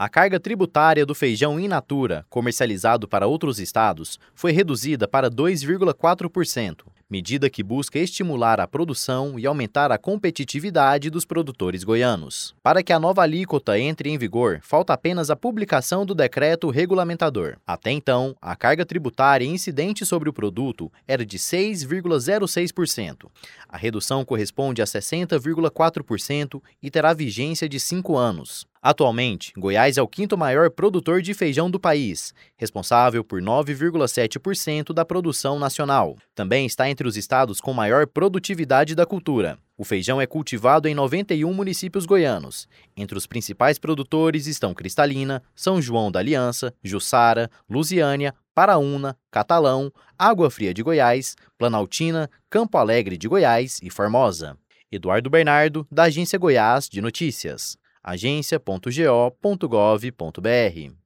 A carga tributária do feijão in natura, comercializado para outros estados, foi reduzida para 2,4%, medida que busca estimular a produção e aumentar a competitividade dos produtores goianos. Para que a nova alíquota entre em vigor, falta apenas a publicação do decreto regulamentador. Até então, a carga tributária incidente sobre o produto era de 6,06%. A redução corresponde a 60,4% e terá vigência de 5 anos. Atualmente, Goiás é o quinto maior produtor de feijão do país, responsável por 9,7% da produção nacional. Também está entre os estados com maior produtividade da cultura. O feijão é cultivado em 91 municípios goianos. Entre os principais produtores estão Cristalina, São João da Aliança, Jussara, Lusiânia, Paraúna, Catalão, Água Fria de Goiás, Planaltina, Campo Alegre de Goiás e Formosa. Eduardo Bernardo, da Agência Goiás de Notícias. agência.go.gov.br